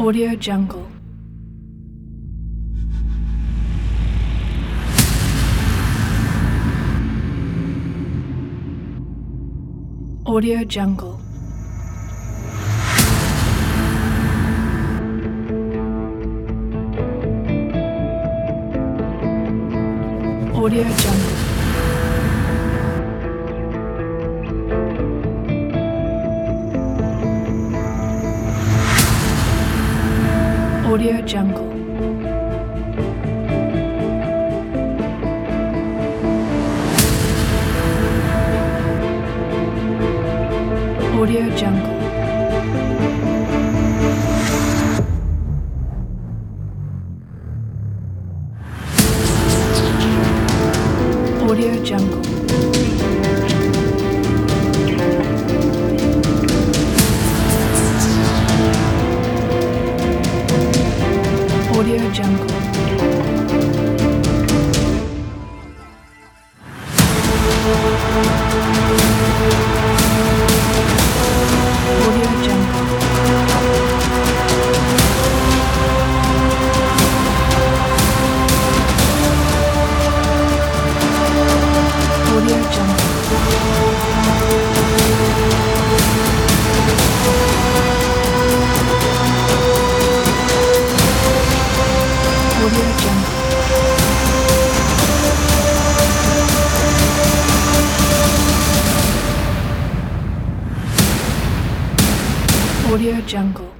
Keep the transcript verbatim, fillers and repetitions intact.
Audio Jungle. Audio Jungle. Audio Jungle. Audio Jungle. Audio Jungle. Audio Jungle. Audio Jungle. Audio Jungle. Audio Jungle. Audio Jungle. Audio Jungle.